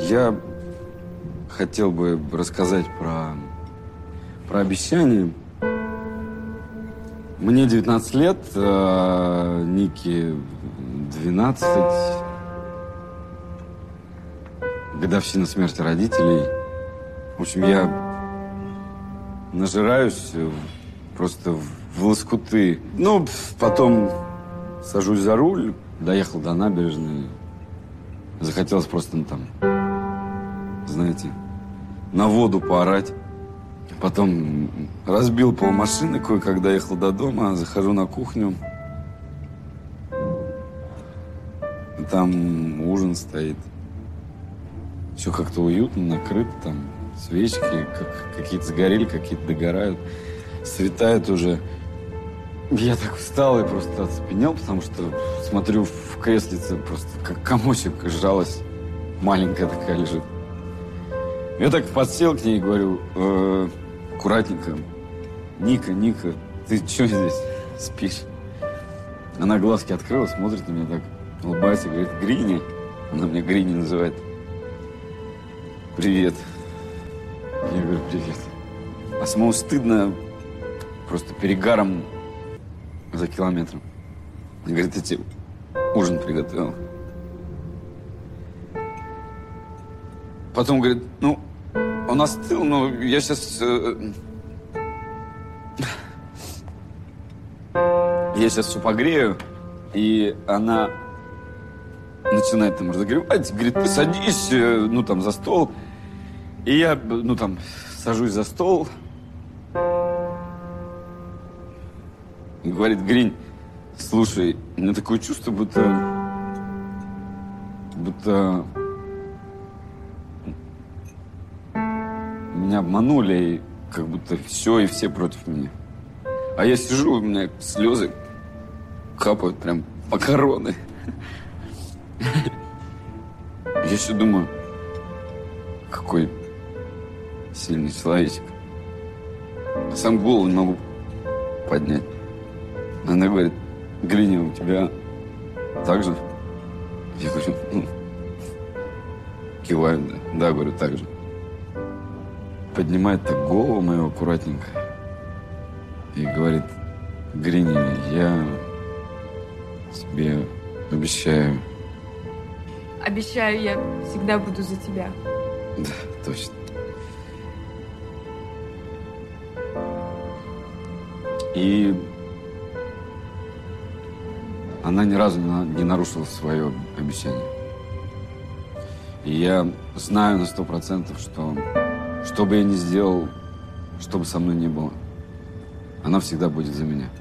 Я хотел бы рассказать про обещание. Мне 19 лет, Нике 12. Годовщина смерти родителей. В общем, я нажираюсь просто в лоскуты. Ну, потом сажусь за руль, доехал до набережной. Захотелось просто, ну, там, знаете, на воду поорать. Потом разбил полмашины, кое-как доехал до дома, захожу на кухню. Там ужин стоит. Все как-то уютно, накрыто, там свечки, какие-то сгорели, какие-то догорают. Светает уже. Я так встал и просто оцепенел, потому что смотрю в креслице, просто как комочек сжалась. Маленькая такая лежит. Я так подсел к ней и говорю, аккуратненько. Ника, ты что здесь спишь? Она глазки открыла, смотрит на меня так, улыбается, говорит, Гриня. Она меня Гриня называет. Привет. Я говорю, привет. А самому стыдно просто перегаром за километром. Она говорит, я тебе ужин приготовил. Потом говорит, ну, он остыл, но я сейчас... Я сейчас все погрею. И она начинает там разогревать. Говорит, ты садись, ну, там, за стол. И я, ну, там, сажусь за стол. И говорит, Гринь, слушай, у меня такое чувство, будто меня обманули, и как будто все и все против меня. А я сижу, у меня слезы капают прям по короны. Я еще думаю, какой сильный человечек. А сам голову не могу поднять. Она говорит, Гриня, у тебя так же? Я говорю, ну, киваю, да. Да, говорю, так же. Поднимает так голову мою аккуратненько и говорит, Гриня, я тебе обещаю. Обещаю, я всегда буду за тебя. Да, точно. И она ни разу не нарушила свое обещание. И я знаю на 100%, что бы я ни сделал, что бы со мной ни было, она всегда будет за меня.